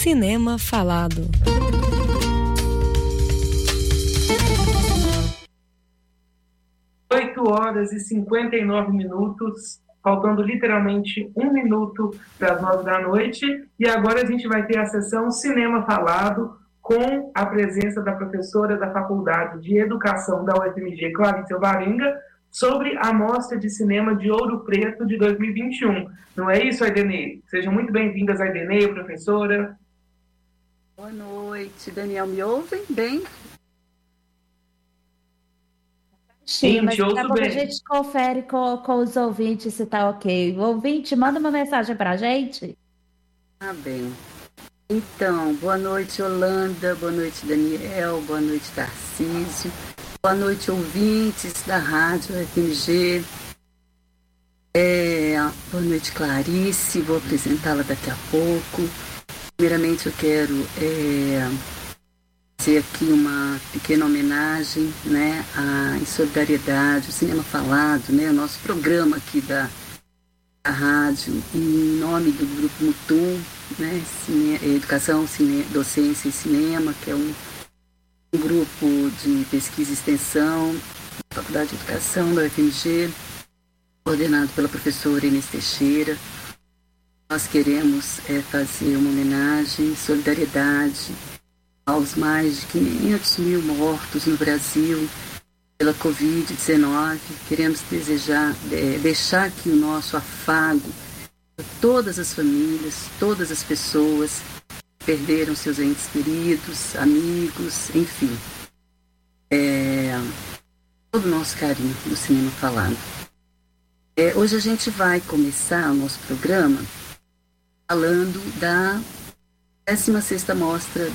Cinema Falado. Oito horas e 59 minutos, faltando literalmente 1 minuto para as 9 da noite. E agora a gente vai ter a sessão Cinema Falado, com a presença da professora da Faculdade de Educação da UFMG, Clarice Alvarenga, sobre a Mostra de Cinema de Ouro Preto de 2021. Não é isso, Aidenê? Sejam muito bem-vindas, Aidenê, professora. Boa noite, Daniel. Me ouvem bem? Sim, mas daqui a pouco bem. a gente confere com os ouvintes se tá ok. O ouvinte, manda uma mensagem pra gente. Ah, bem. Então, boa noite, Holanda, boa noite, Daniel, boa noite, Tarcísio, boa noite, ouvintes da Rádio FMG, boa noite, Clarice, vou apresentá-la daqui a pouco. Primeiramente, eu quero fazer aqui uma pequena homenagem, né, em solidariedade, o Cinema Falado, né, o nosso programa aqui da rádio, em nome do Grupo Mutum, né, Educação, Docência e Cinema, que é um grupo de pesquisa e extensão da Faculdade de Educação da UFMG, coordenado pela professora Inês Teixeira. Nós queremos fazer uma homenagem, solidariedade aos mais de 500 mil mortos no Brasil pela Covid-19. Queremos deixar aqui o nosso afago para todas as famílias, todas as pessoas que perderam seus entes queridos, amigos, enfim. Todo o nosso carinho no Cinema Falado. Hoje a gente vai começar o nosso programa falando da 16ª Mostra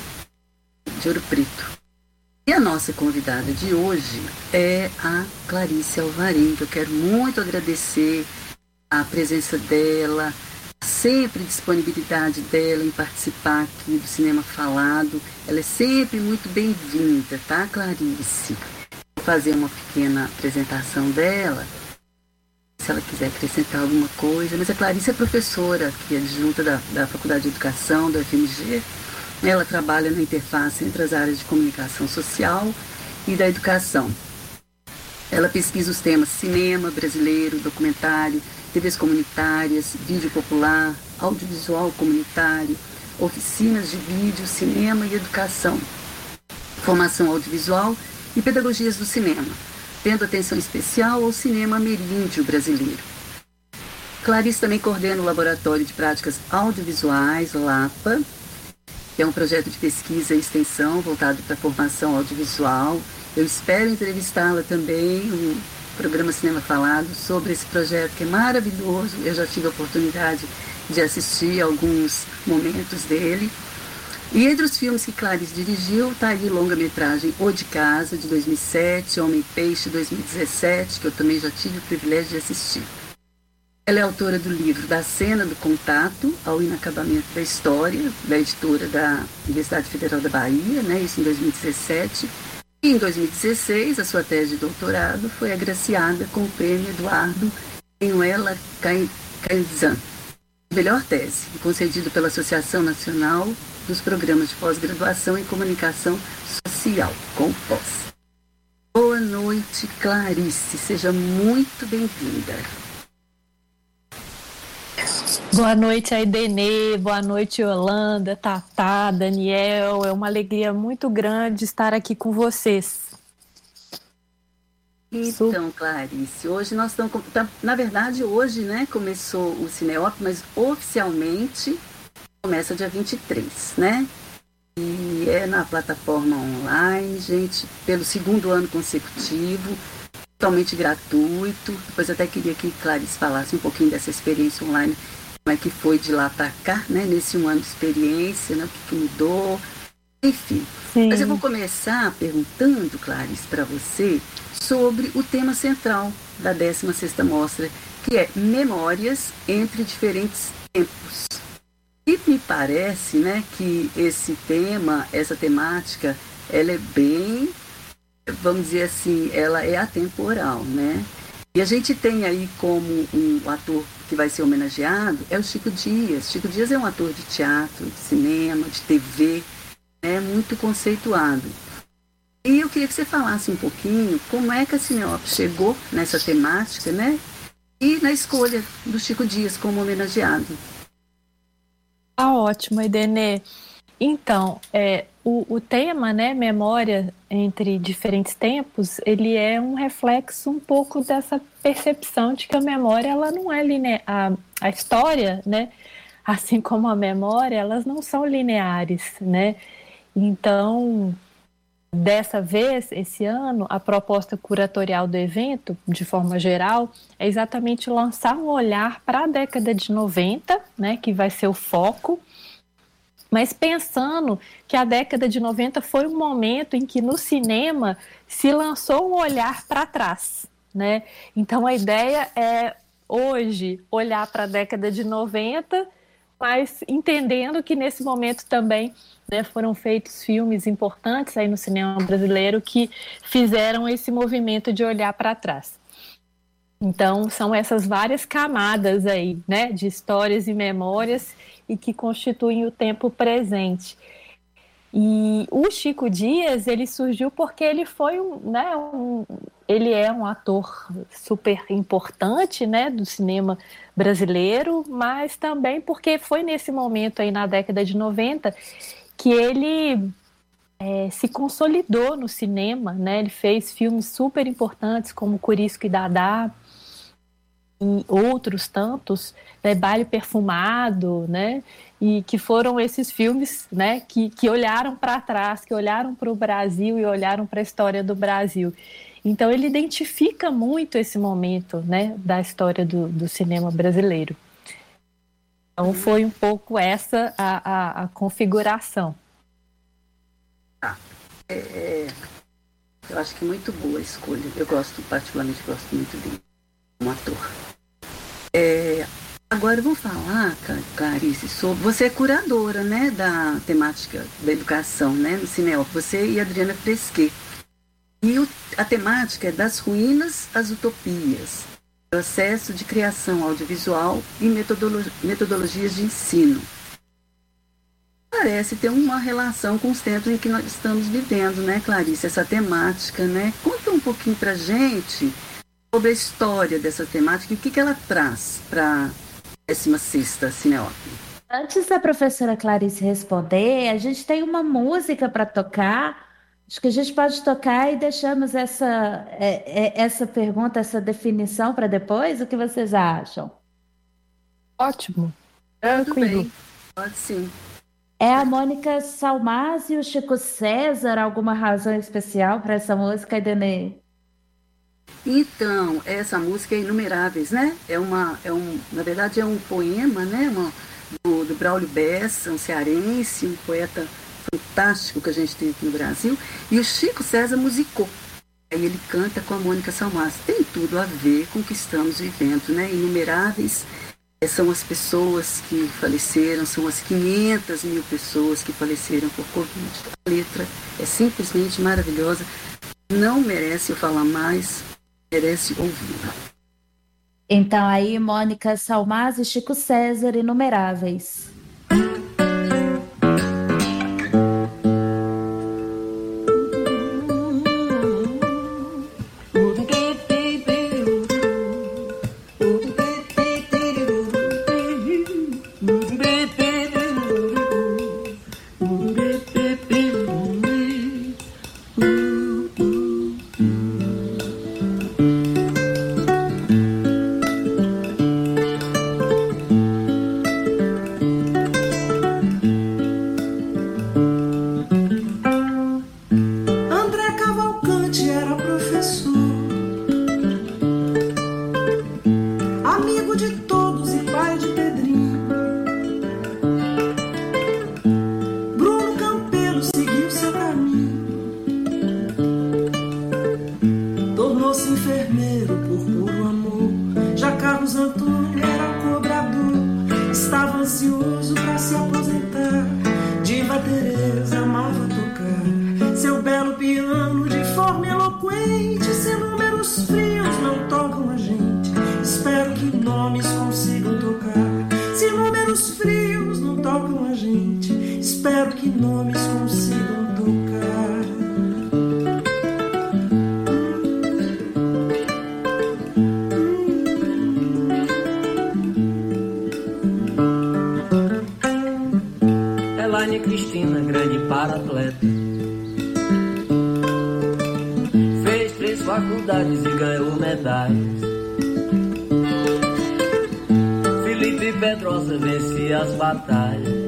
de Ouro Preto. E a nossa convidada de hoje é a Clarice Alvarenga. Eu quero muito agradecer a presença dela, a sempre disponibilidade dela em participar aqui do Cinema Falado. Ela é sempre muito bem-vinda, tá, Clarice? Vou fazer uma pequena apresentação dela, se ela quiser acrescentar alguma coisa. Mas a Clarice é professora aqui, adjunta da Faculdade de Educação da UFMG. Ela trabalha na interface entre as áreas de comunicação social e da educação. Ela pesquisa os temas cinema brasileiro, documentário, TVs comunitárias, vídeo popular, audiovisual comunitário, oficinas de vídeo, cinema e educação, formação audiovisual e pedagogias do cinema, tendo atenção especial ao cinema ameríndio brasileiro. Clarice também coordena o Laboratório de Práticas Audiovisuais, LAPA, que é um projeto de pesquisa e extensão voltado para a formação audiovisual. Eu espero entrevistá-la também no programa Cinema Falado sobre esse projeto, que é maravilhoso. Eu já tive a oportunidade de assistir alguns momentos dele. E entre os filmes que Clarice dirigiu, está aí longa-metragem O de Casa, de 2007, Homem-Peixe, 2017, que eu também já tive o privilégio de assistir. Ela é autora do livro Da Cena do Contato ao Inacabamento da História, da editora da Universidade Federal da Bahia, né, isso em 2017. E em 2016, a sua tese de doutorado foi agraciada com o prêmio Eduardo Penuela Caizan, melhor tese, concedido pela Associação Nacional dos Programas de Pós-Graduação em Comunicação Social, COMPOS. Boa noite, Clarice, seja muito bem-vinda. Boa noite, Aidenê, boa noite, Holanda, Tatá, Daniel. É uma alegria muito grande estar aqui com vocês. Então, Clarice, hoje nós estamos... Na verdade, hoje, né, começou o Cineop, mas oficialmente começa dia 23, né? E é na plataforma online, gente, pelo 2º ano consecutivo, totalmente gratuito. Depois até queria que Clarice falasse um pouquinho dessa experiência online, como é que foi de lá para cá, né? Nesse 1 ano de experiência, né? O que mudou, enfim. Sim. Mas eu vou começar perguntando, Clarice, para você sobre o tema central da 16ª Mostra, que é Memórias entre Diferentes Tempos. E me parece, né, que esse tema, essa temática, ela é bem, vamos dizer assim, ela é atemporal, né? E a gente tem aí como um ator que vai ser homenageado, é o Chico Dias. Chico Dias é um ator de teatro, de cinema, de TV, né, muito conceituado. E eu queria que você falasse um pouquinho como é que a Cineop chegou nessa temática, né? E na escolha do Chico Dias como homenageado. Tá ótimo, Idenê. Então, o tema, né, memória entre diferentes tempos, ele é um reflexo um pouco dessa percepção de que a memória, ela não é linear. A história, né, assim como a memória, elas não são lineares, né? Então, dessa vez, esse ano, a proposta curatorial do evento, de forma geral, é exatamente lançar um olhar para a década de 90, né, que vai ser o foco, mas pensando que a década de 90 foi um momento em que no cinema se lançou um olhar para trás, né? Então a ideia é hoje olhar para a década de 90, mas entendendo que nesse momento também, né, foram feitos filmes importantes aí no cinema brasileiro que fizeram esse movimento de olhar para trás. Então, são essas várias camadas aí, né, de histórias e memórias e que constituem o tempo presente. E o Chico Dias, ele surgiu porque ele foi ele é um ator super importante, né, do cinema brasileiro, mas também porque foi nesse momento aí na década de 90 que ele se consolidou no cinema, né? Ele fez filmes super importantes como Corisco e Dadá e outros tantos, né? Baile Perfumado, né? E que foram esses filmes, né, que olharam para trás, que olharam para o Brasil e olharam para a história do Brasil. Então ele identifica muito esse momento, né, da história do cinema brasileiro. Então foi um pouco essa a configuração. Eu acho que é muito boa a escolha. Eu particularmente gosto muito dele como ator. Agora vamos falar, Clarice, sobre... Você é curadora, né, da temática da educação, né, no Cineop. Você e a Adriana Fresquet. E a temática é das ruínas às utopias, processo de criação audiovisual e metodologias de ensino. Parece ter uma relação com os tempos em que nós estamos vivendo, né, Clarice? Essa temática, né? Conta um pouquinho pra gente sobre a história dessa temática e o que ela traz para a 16ª Cineop. Antes da professora Clarice responder, a gente tem uma música para tocar. Acho que a gente pode tocar e deixamos essa pergunta, essa definição para depois. O que vocês acham? Ótimo. Tudo bem, pode sim. É a Mônica Salmasi e o Chico César, alguma razão especial para essa música, Idenê? Então, essa música é Inumeráveis, né? Na verdade, é um poema, né? Do Braulio Bessa, um cearense, um poeta fantástico que a gente tem aqui no Brasil. E o Chico César musicou. Aí ele canta com a Mônica Salmasi. Tem tudo a ver com o que estamos vivendo, né? Inumeráveis são as pessoas que faleceram, são as 500 mil pessoas que faleceram por Covid. A letra é simplesmente maravilhosa. Não merece eu falar mais, merece ouvir. Então aí, Mônica Salmasi e Chico César, Inumeráveis. espero que nomes consigam tocar. Elaine Cristina, grande para-atleta, fez 3 faculdades e ganhou medalhas. Felipe Pedrosa vencia as batalhas,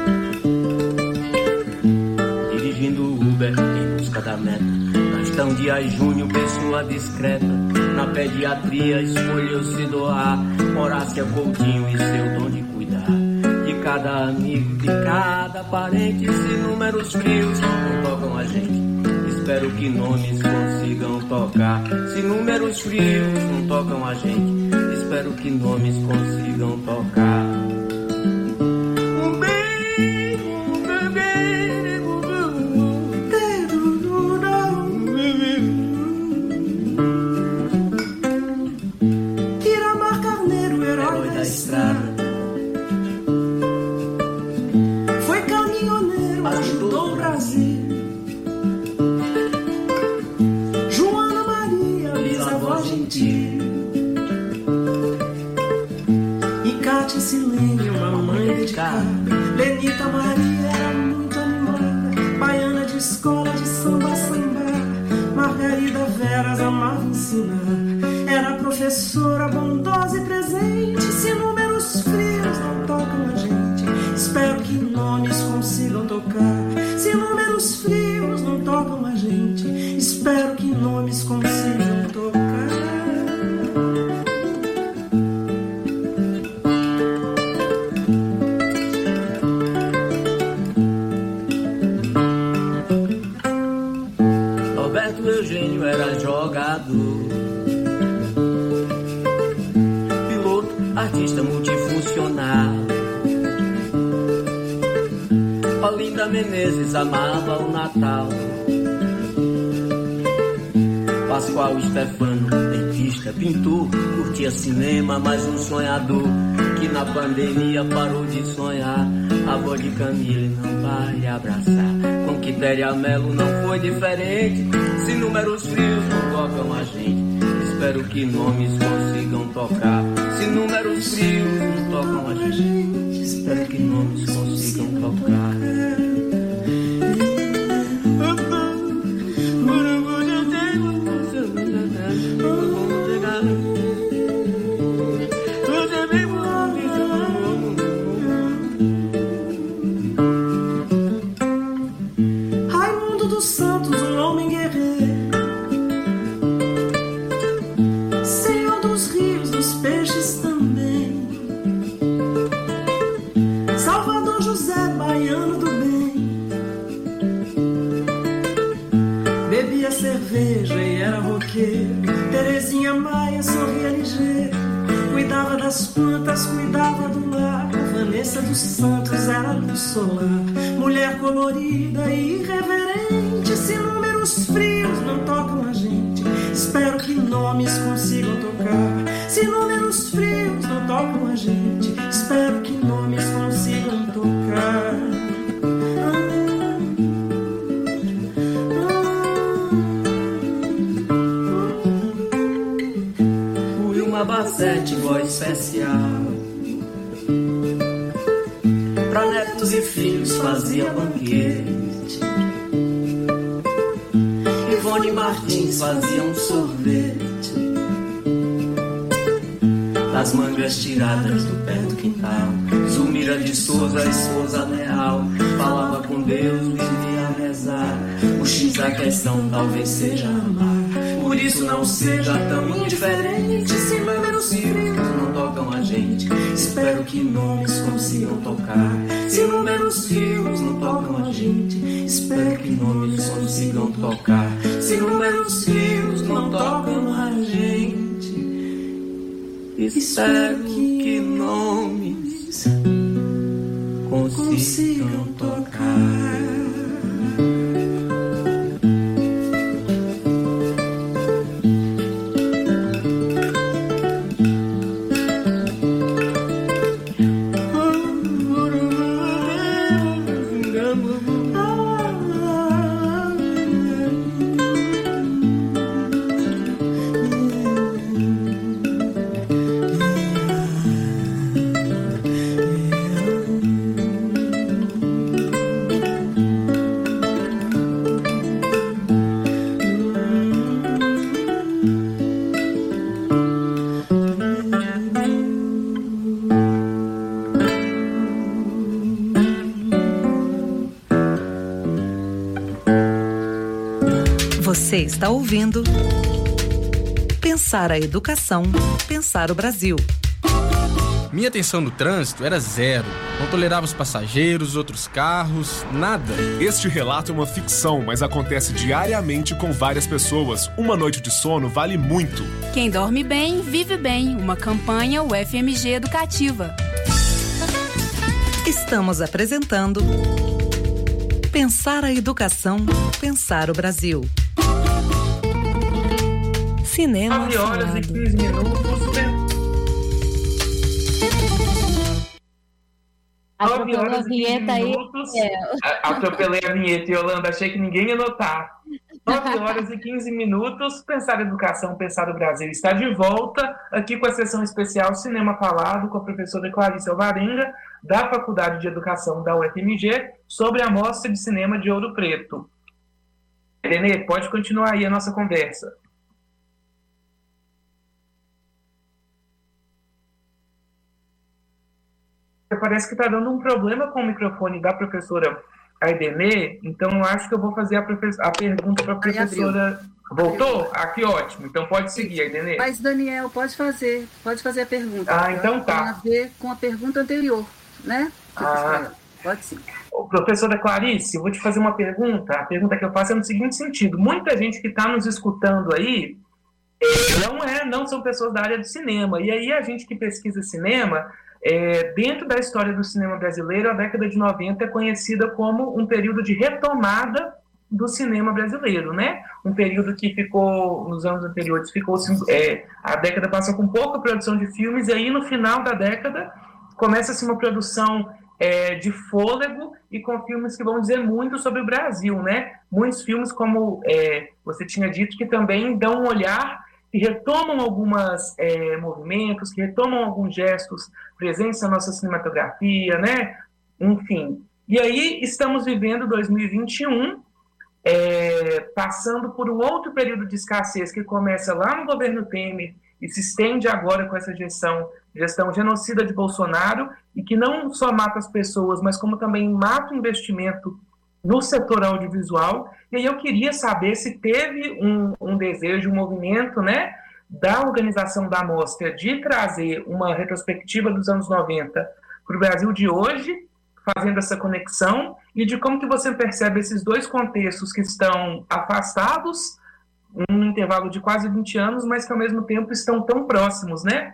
dirigindo o Uber em busca da meta. Gastão Dias Júnior, pessoa discreta, na pediatria escolheu se doar. Horácia Coutinho e seu dom de cuidar de cada amigo, de cada parente. Se números frios não tocam a gente, espero que nomes consigam tocar. Se números frios não tocam a gente, espero que nomes consigam tocar. Iramar Carneiro, herói da estrada, foi caminhoneiro, ajudou o Brasil. Joana Maria, bisavó gentil, e Cátia Silene, uma mãe dedicada. Lenita Maria era muito animada, baiana de escola de samba sambar. Margarida Veras amava ensinar, era professora bondosa e presente. Se números frios não tocam a gente, espero que nomes consigam tocar. Se números frios não tocam a gente, espero que nomes consigam tocar. Roberto Eugênio era jogador, piloto, artista multifuncional. Olinda Menezes amava o Natal. Pascoal Stefano, dentista, pintor, curtia cinema, mais um sonhador que na pandemia parou de sonhar. A avó de Camille não vai lhe abraçar. Com Quitéria Mello não foi diferente. Se números frios não tocam a gente, espero que nomes consigam tocar. Se números frios não tocam a gente, espero que nomes consigam tocar. Raimundo dos Santos, um homem guerreiro, Senhor dos rios, dos peixes também. Salvador José, baiano do bem, bebia cerveja e era roqueiro. Terezinha Maia sorria ligeiro, cuidava das plantas, cuidava do lar. Vanessa dos Santos era luz solar, mulher colorida e irreverente. Se números frios não tocam a gente, espero que nomes consigam tocar. Se números frios não tocam a gente, espero que nomes consigam tocar. Wilma Bassete, voz especial, pra netos e filhos fazia banquete. Ivone Martins fazia um sorvete das mangas tiradas do pé do quintal. Zulmira de Souza, esposa leal, falava com Deus, vivia a rezar. O X da questão talvez seja amar, por isso não seja tão indiferente. Se números frios não tocam a gente, espero que nomes consigam tocar. Se números frios não tocam a gente, espero que nomes consigam tocar. Se números frios não tocam a gente, espero que nomes consigam tocar. Você está ouvindo Pensar a Educação, Pensar o Brasil. Minha atenção no trânsito era zero. Não tolerava os passageiros, outros carros, nada. Este relato é uma ficção, mas acontece diariamente com várias pessoas. Uma noite de sono vale muito. Quem dorme bem, vive bem. Uma campanha UFMG Educativa. Estamos apresentando Pensar a Educação, Pensar o Brasil. Cinema 9 horas e 15 minutos. 9 horas e 15 minutos. Atropelei a vinheta, Yolanda. Achei que ninguém ia notar. 9 horas e 15 minutos. Pensar Educação, Pensar o Brasil está de volta aqui com a sessão especial Cinema Falado com a professora Clarice Alvarenga, da Faculdade de Educação da UFMG, sobre a Mostra de Cinema de Ouro Preto. Renê, pode continuar aí a nossa conversa. Parece que está dando um problema com o microfone da professora Aidenê, então eu acho que eu vou fazer a pergunta para a professora. Voltou? Aqui, ótimo. Então pode seguir, Aidenê. Mas, Daniel, pode fazer a pergunta. Então tá. Tem a ver com a pergunta anterior, né? Pode sim. Professora Clarice, eu vou te fazer uma pergunta. A pergunta que eu faço é no seguinte sentido. Muita gente que está nos escutando aí não são pessoas da área do cinema. E aí a gente que pesquisa cinema, dentro da história do cinema brasileiro, a década de 90 é conhecida como um período de retomada do cinema brasileiro, né? Um período que ficou, nos anos anteriores, a década passou com pouca produção de filmes, e aí no final da década começa-se uma produção de fôlego e com filmes que vão dizer muito sobre o Brasil, né? Muitos filmes, como você tinha dito, que também dão um olhar, que retomam alguns movimentos, que retomam alguns gestos presentes na nossa cinematografia, né? Enfim. E aí estamos vivendo 2021, passando por um outro período de escassez que começa lá no governo Temer e se estende agora com essa gestão genocida de Bolsonaro, e que não só mata as pessoas, mas como também mata o investimento no setor audiovisual. E aí eu queria saber se teve um desejo, um movimento, né, da organização da mostra de trazer uma retrospectiva dos anos 90 para o Brasil de hoje, fazendo essa conexão, e de como que você percebe esses dois contextos que estão afastados, um intervalo de quase 20 anos, mas que ao mesmo tempo estão tão próximos, né?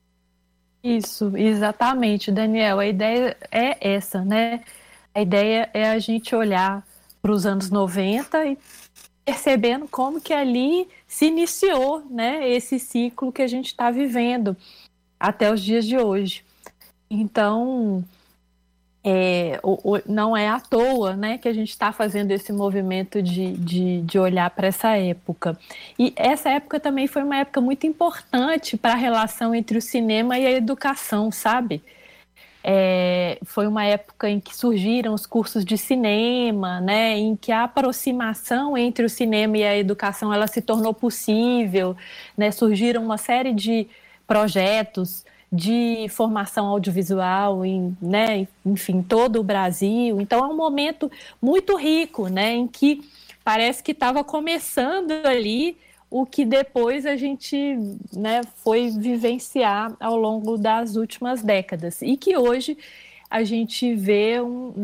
Isso, exatamente, Daniel. A ideia é essa, né? A ideia é a gente olhar para os anos 90 e percebendo como que ali se iniciou, né, esse ciclo que a gente está vivendo até os dias de hoje. Então, não é à toa, né, que a gente está fazendo esse movimento de olhar para essa época. E essa época também foi uma época muito importante para a relação entre o cinema e a educação, sabe? Foi uma época em que surgiram os cursos de cinema, né, em que a aproximação entre o cinema e a educação ela se tornou possível, né, surgiram uma série de projetos de formação audiovisual enfim, todo o Brasil. Então é um momento muito rico, né, em que parece que estava começando ali o que depois a gente, né, foi vivenciar ao longo das últimas décadas, e que hoje a gente vê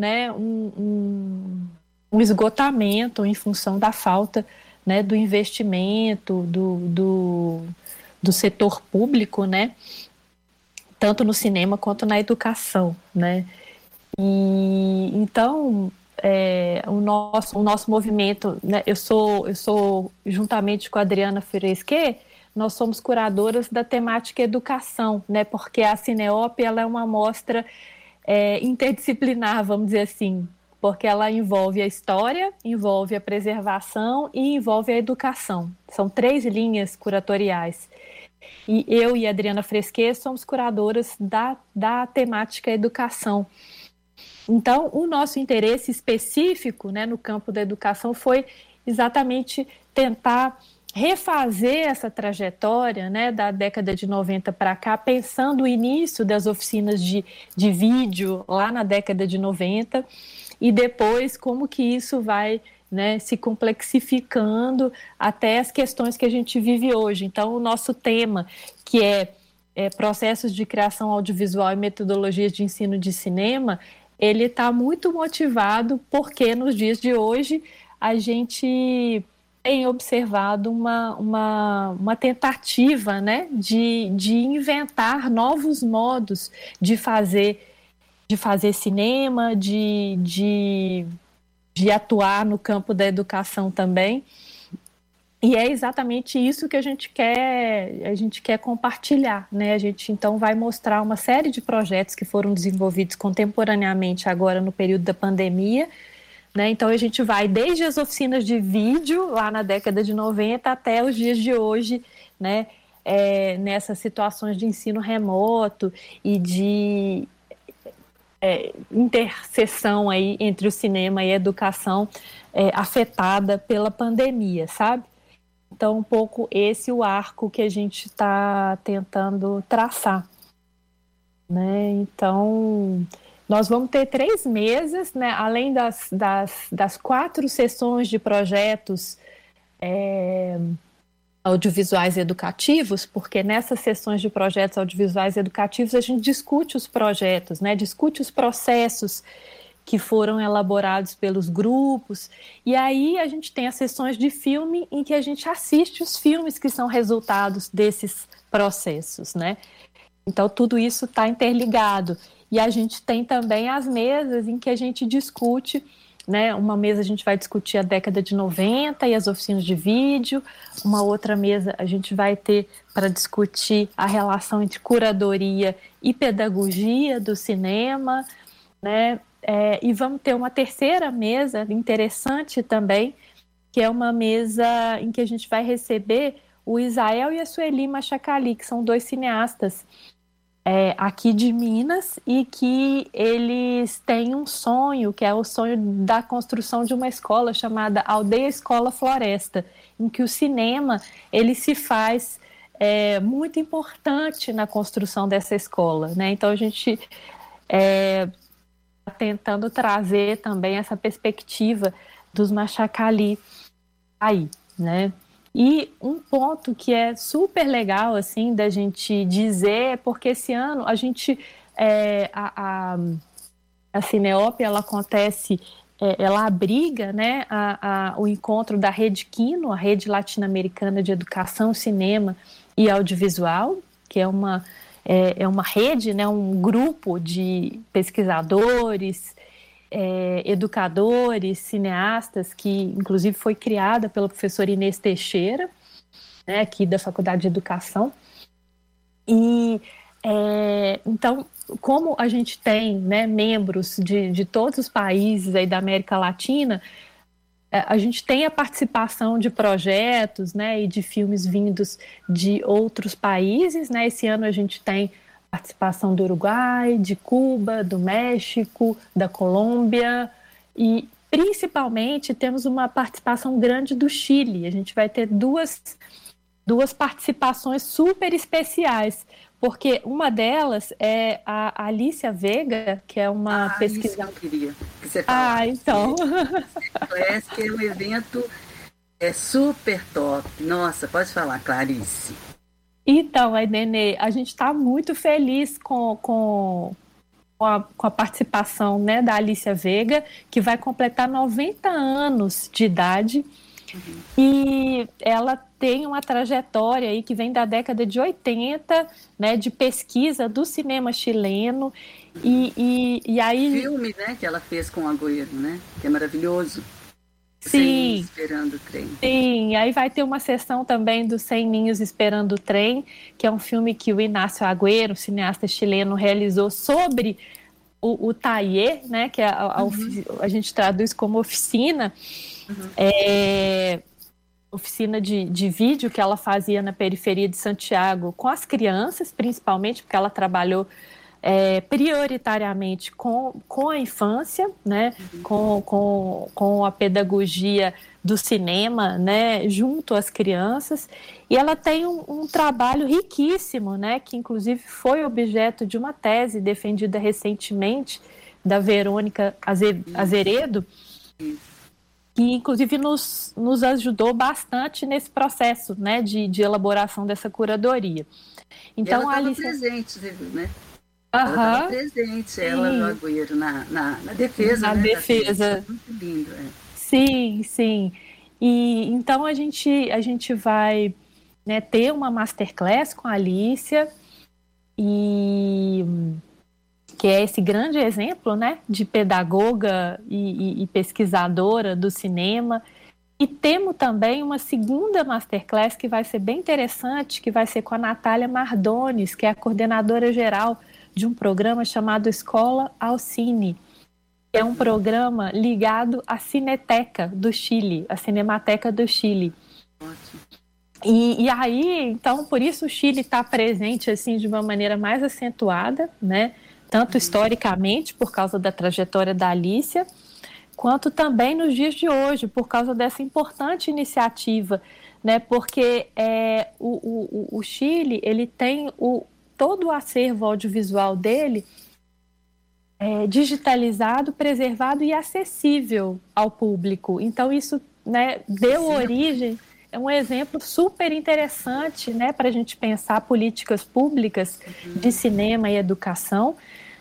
um esgotamento em função da falta, né, do investimento do setor público, né, tanto no cinema quanto na educação, né? E então o nosso movimento, né, eu sou juntamente com a Adriana Fresquet, nós somos curadoras da temática educação, né? Porque a Cineop ela é uma mostra interdisciplinar, vamos dizer assim, porque ela envolve a história, envolve a preservação e envolve a educação. São 3 linhas curatoriais. E eu e a Adriana Fresquet somos curadoras da temática educação. Então, o nosso interesse específico, né, no campo da educação foi exatamente tentar refazer essa trajetória, né, da década de 90 para cá, pensando o início das oficinas de vídeo lá na década de 90 e depois como que isso vai né, se complexificando até as questões que a gente vive hoje. Então, o nosso tema, que é processos de criação audiovisual e metodologias de ensino de cinema, ele está muito motivado porque nos dias de hoje a gente tem observado uma tentativa, né, de inventar novos modos de fazer cinema, de atuar no campo da educação também. E é exatamente isso que a gente quer compartilhar, né? A gente então vai mostrar uma série de projetos que foram desenvolvidos contemporaneamente agora no período da pandemia, né? Então a gente vai desde as oficinas de vídeo lá na década de 90 até os dias de hoje, né? Nessas situações de ensino remoto e de interseção aí entre o cinema e a educação afetada pela pandemia, sabe? Então, um pouco esse o arco que a gente está tentando traçar, né? Então, nós vamos ter 3 mesas, né? Além das 4 sessões de projetos audiovisuais educativos, porque nessas sessões de projetos audiovisuais educativos a gente discute os projetos, né? Discute os processos que foram elaborados pelos grupos, e aí a gente tem as sessões de filme em que a gente assiste os filmes que são resultados desses processos, né? Então tudo isso está interligado, e a gente tem também as mesas em que a gente discute, né? Uma mesa a gente vai discutir a década de 90 e as oficinas de vídeo, uma outra mesa a gente vai ter para discutir a relação entre curadoria e pedagogia do cinema, né? E vamos ter uma terceira mesa interessante também, que é uma mesa em que a gente vai receber o Isael e a Sueli Machacali, que são 2 cineastas aqui de Minas, e que eles têm um sonho, que é o sonho da construção de uma escola chamada Aldeia Escola Floresta, em que o cinema ele se faz muito importante na construção dessa escola, né? Então a gente tentando trazer também essa perspectiva dos Machacali aí, né? E um ponto que é super legal, assim, da gente dizer, porque esse ano a gente, a Cineop, ela acontece, ela abriga, né, o encontro da Rede Quino, a Rede Latino-Americana de Educação, Cinema e Audiovisual, que é uma rede, né, um grupo de pesquisadores, educadores, cineastas, que inclusive foi criada pela professora Inês Teixeira, né, aqui da Faculdade de Educação. E então, como a gente tem, né, membros de todos os países aí da América Latina, a gente tem a participação de projetos, né, e de filmes vindos de outros países, né? Esse ano a gente tem participação do Uruguai, de Cuba, do México, da Colômbia, e principalmente temos uma participação grande do Chile. A gente vai ter duas participações super especiais, porque uma delas é a Alicia Vega, que é uma pesquisadora. Isso eu queria que você falasse. Então. Parece que é um evento super top. Nossa, pode falar, Clarice. Então, Aidene, a gente está muito feliz com a participação, né, da Alicia Vega, que vai completar 90 anos de idade. Uhum. E ela tem uma trajetória aí que vem da década de 80, né, de pesquisa do cinema chileno. E aí... filme, né, que ela fez com o Agüero, né, que é maravilhoso. Sim. Esperando o Trem. Sim, aí vai ter uma sessão também do 100 Ninhos Esperando o Trem, que é um filme que o Inácio Agüero, cineasta chileno, realizou sobre o taller, né, que a gente traduz como oficina, oficina de vídeo que ela fazia na periferia de Santiago com as crianças, principalmente, porque ela trabalhou prioritariamente com a infância, né, com a pedagogia do cinema, né, junto às crianças, e ela tem um trabalho riquíssimo, né, que inclusive foi objeto de uma tese defendida recentemente da Verônica Azeredo, que inclusive nos ajudou bastante nesse processo, né, de elaboração dessa curadoria. Então, ela estava presente, você viu, né? Ela estava presente, ela e o Agüero, na defesa. Na defesa. Muito lindo, Sim, sim. E então a gente vai, né, ter uma masterclass com a Alícia, que é esse grande exemplo, né, de pedagoga e pesquisadora do cinema. E temos também uma segunda masterclass que vai ser bem interessante, que vai ser com a Natália Mardones, que é a coordenadora geral de um programa chamado Escola ao Cine. É um programa ligado à Cineteca do Chile, a Cinemateca do Chile. Ótimo. E aí, então, por isso o Chile está presente assim de uma maneira mais acentuada, né? Tanto historicamente, por causa da trajetória da Alícia, quanto também nos dias de hoje, por causa dessa importante iniciativa, né? Porque o Chile, ele tem todo o acervo audiovisual dele digitalizado, preservado e acessível ao público. Então, isso, né, deu origem, é um exemplo super interessante, né, para a gente pensar políticas públicas de cinema e educação.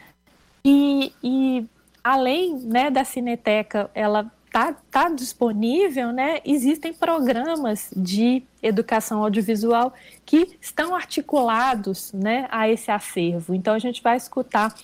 E além, né, da Cineteca, ela tá disponível, né, existem programas de educação audiovisual que estão articulados, né, a esse acervo. Então, a gente vai escutar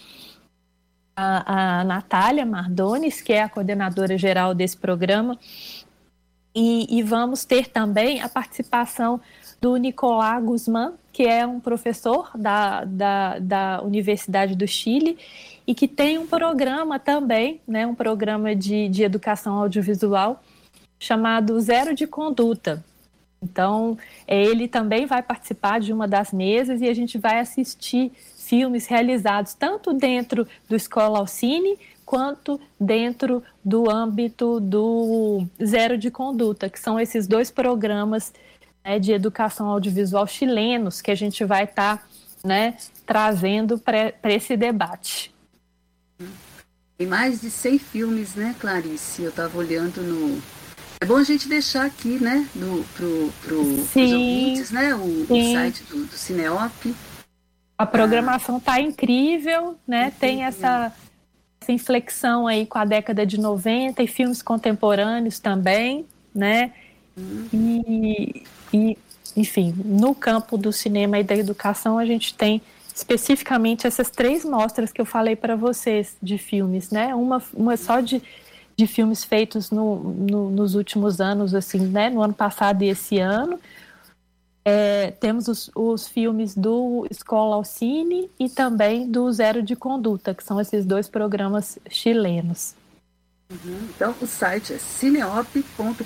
a Natália Mardones, que é a coordenadora geral desse programa, e vamos ter também a participação do Nicolás Guzmán, que é um professor da Universidade do Chile e que tem um programa também, né, um programa de educação audiovisual chamado Zero de Conduta. Então, ele também vai participar de uma das mesas e a gente vai assistir filmes realizados tanto dentro do Escola ao Cine quanto dentro do âmbito do Zero de Conduta, que são esses dois programas, né, de educação audiovisual chilenos que a gente vai estar, né, trazendo para esse debate. Tem mais de 100 filmes, né, Clarice? Eu estava olhando no... É bom a gente deixar aqui, né, pro os ouvintes, né, o site do Cineop. A programação está incrível, né? Tem essa inflexão aí com a década de 90 e filmes contemporâneos também, né? E, enfim, no campo do cinema e da educação a gente tem especificamente essas 3 mostras que eu falei para vocês de filmes, né? Uma só de filmes feitos nos últimos anos, assim, né? No ano passado e esse ano. Temos os filmes do Escola ao Cine e também do Zero de Conduta, que são esses 2 programas chilenos. Então, o site é cineop.com.br.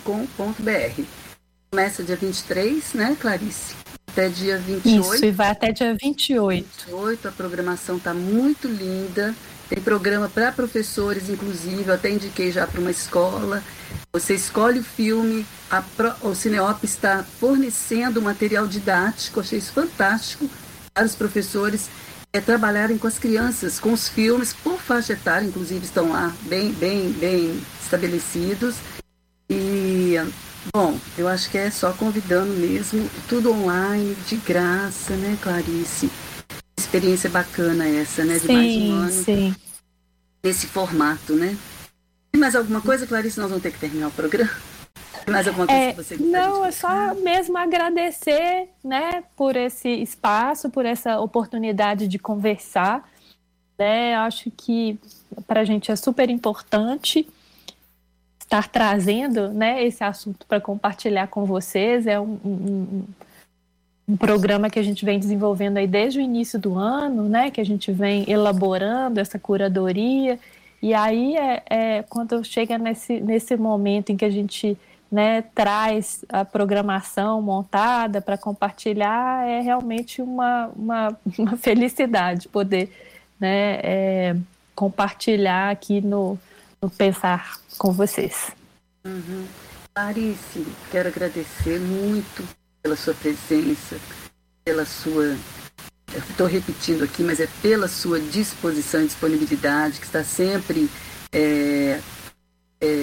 Começa dia 23, né, Clarice? Até dia 28. Isso, e vai até dia 28. A programação está muito linda. Tem programa para professores, inclusive. Eu até indiquei já para uma escola. Você escolhe o filme, o Cineop está fornecendo material didático, achei isso fantástico, para os professores trabalharem com as crianças, com os filmes, por faixa etária, inclusive estão lá bem estabelecidos. E, bom, eu acho que é só convidando mesmo, tudo online, de graça, né, Clarice? Experiência bacana essa, né, de mais de um ano, nesse formato, né? Tem mais alguma coisa, Clarice? Nós vamos ter que terminar o programa. Tem mais alguma coisa que você gostaria de Não, é só mesmo agradecer, né, por esse espaço, por essa oportunidade de conversar. Né? Acho que para a gente é super importante estar trazendo, né, esse assunto para compartilhar com vocês. É um programa que a gente vem desenvolvendo aí desde o início do ano, né, que a gente vem elaborando essa curadoria. E aí, quando chega nesse momento em que a gente, né, traz a programação montada para compartilhar, é realmente uma felicidade poder, né, compartilhar aqui no Pensar com vocês. Clarice, quero agradecer muito pela sua presença, pela sua... Eu estou repetindo aqui, mas é pela sua disposição e disponibilidade, que está sempre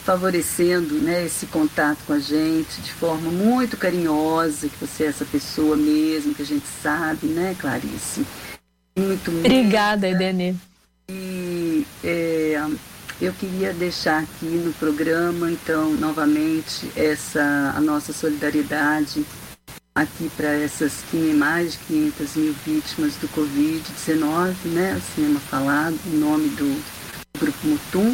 favorecendo, né, esse contato com a gente de forma muito carinhosa, que você é essa pessoa mesmo, que a gente sabe, né, Clarice? Muito obrigada, Edenê. E eu queria deixar aqui no programa, então, novamente, a nossa solidariedade aqui para essas mais de 500 mil vítimas do Covid-19, né? O Cinema Falado, em nome do Grupo Mutum.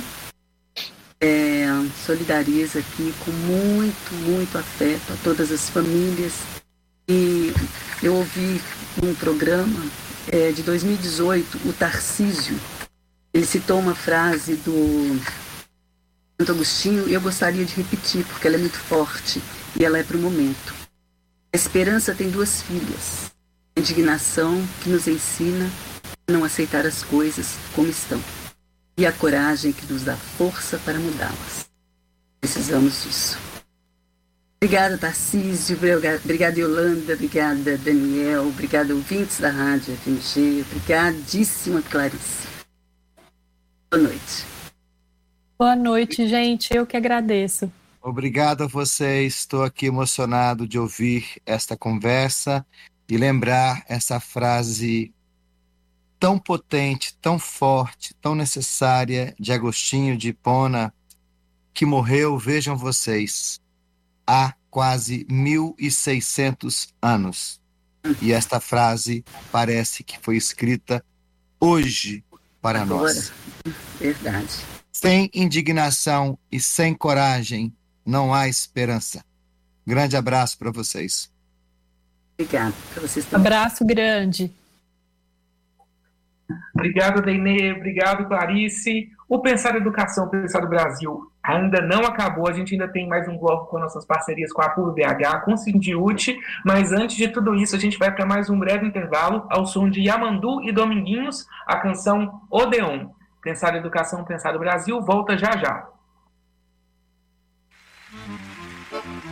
Solidariza aqui com muito, muito afeto a todas as famílias. E eu ouvi um programa de 2018, o Tarcísio, ele citou uma frase do Santo Agostinho e eu gostaria de repetir, porque ela é muito forte e ela é para o momento. A esperança tem duas filhas. A indignação que nos ensina a não aceitar as coisas como estão. E a coragem que nos dá força para mudá-las. Precisamos disso. Obrigada, Tarcísio. Obrigada, Yolanda. Obrigada, Daniel. Obrigada, ouvintes da Rádio FMG. Obrigadíssima, Clarice. Boa noite. Boa noite, gente. Eu que agradeço. Obrigado a vocês. Estou aqui emocionado de ouvir esta conversa e lembrar essa frase tão potente, tão forte, tão necessária de Agostinho de Hipona, que morreu, vejam vocês, há quase 1.600 anos. E esta frase parece que foi escrita hoje para agora, nós. Verdade. Sem indignação e sem coragem, não há esperança. Grande abraço para vocês. Obrigada para vocês também. Abraço grande. Obrigado, Deinê. Obrigado, Clarice. O Pensar Educação, Pensar do Brasil ainda não acabou. A gente ainda tem mais um bloco com nossas parcerias com a PUC-BH, com o Sindiúti. Mas antes de tudo isso, a gente vai para mais um breve intervalo ao som de Yamandu e Dominguinhos, a canção Odeon. Pensar Educação, Pensar do Brasil volta já já.